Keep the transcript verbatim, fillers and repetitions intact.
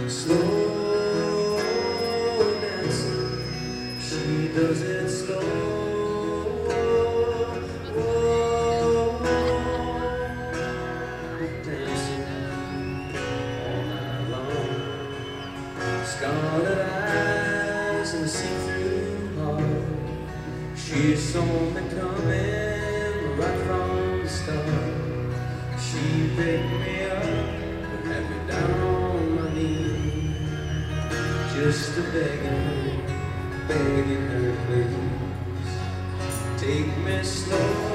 Slow dancing, she does it slow. Whoa, dancing all night long. Scarlet eyes and a see-through heart. She saw me coming right from the start. She picked me up and had me down on my knees, just a begging, begging her, please take me slow.